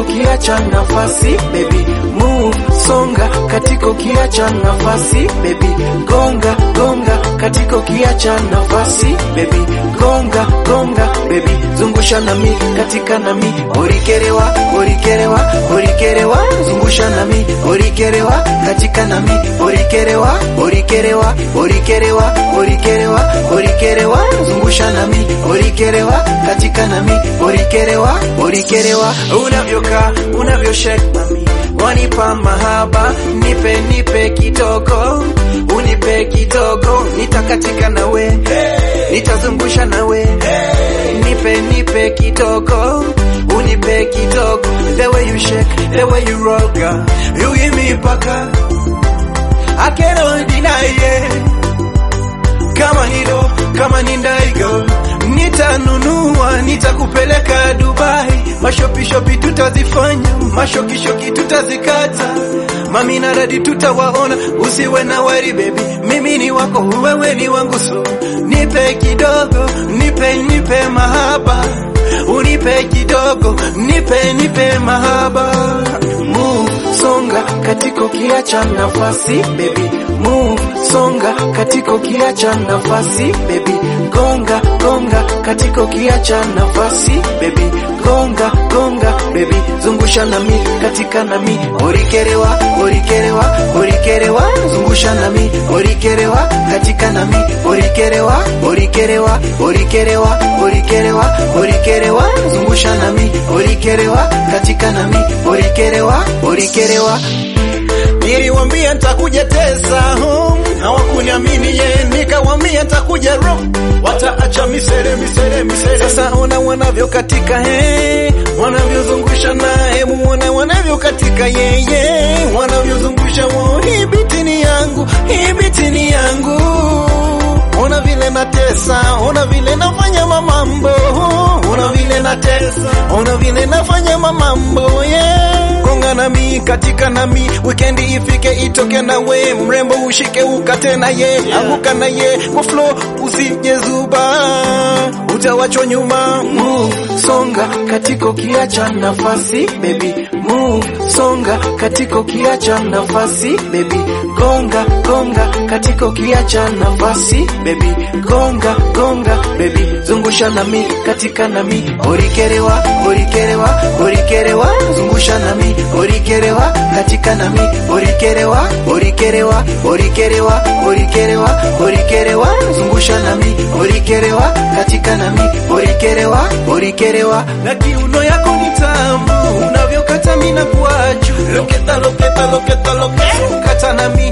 ukiacha nafasi baby, move songa katika ukiacha nafasi baby, gonga gonga katika ukiacha nafasi baby, gonga gonga baby, zungusha nami katika nami, orikerewa orikerewa orikerewa, zungusha nami orikerewa katika nami, orikerewa orikerewa orikerewa orikerewa orikerewa, zungusha nami orikerewa katika nami, orikerewa orikerewa. Unavyokaa unavyoshake mami, wanipa mahaba, nipe kidogo, unipe kidogo, nitakatika nawe, nitazungusha nawe, nipe kidogo, unipe kidogo. The way you shake, the way you roll, girl, you give me baka, I cannot deny it. Kama ni ndaigo, nitanunua, nitakupeleka Dubai, mashopi tutazifanya, mashoki tutazikata, mami na radi tutawaona, usiwe na worry baby, mimi ni wako, wewe ni wangu, so nipe kidogo, nipe mahaba, unipe kidogo, nipe mahaba. Move songa katika ukiacha nafasi baby, move songa katika ukiacha nafasi baby, gonga gonga katika ukiacha nafasi baby, gonga gonga baby, zungusha nami katika nami, orikerewa orikerewa orikerewa, zungusha nami orikerewa katika nami, orikerewa orikerewa orikerewa orikerewa orikerewa, zungusha nami orikerewa katika nami, orikerewa orikerewa. Niliwaambia nitakuja tesa, hawakuniamini ye, nikawambia nitakuja rock, wataacha misere. Sasa ona wanavyo katika wanavyozungusha nae, muone wanavyo katika yeye, wanavyozungusha wao, hii biti ni yangu, ona vile natesa, ona vile nafanya mamambo, ona vile natesa, ona vile nafanya mamambo, yeah. Gonga nami katika nami, weekend ifike itoke na we, mrembo ushike ukate na ye, anguka na ye, kwa flow usije zuba, utawachwa nyuma. Move songa katika ukiacha nafasi baby, move songa katika ukiacha nafasi baby, gonga gonga katika ukiacha nafasi baby, gonga gonga baby, zungusha nami katika nami, orikerewa orikerewa orikerewa, zungusha nami orikerewa katika nami, orikerewa orikerewa orikerewa orikerewa orikerewa, zungusha nami orikerewa katika nami, orikerewa orikerewa. Na kiuno yako ni tamu, unavyokata mina kuachu, loketa loketa loketa loketa, kata nami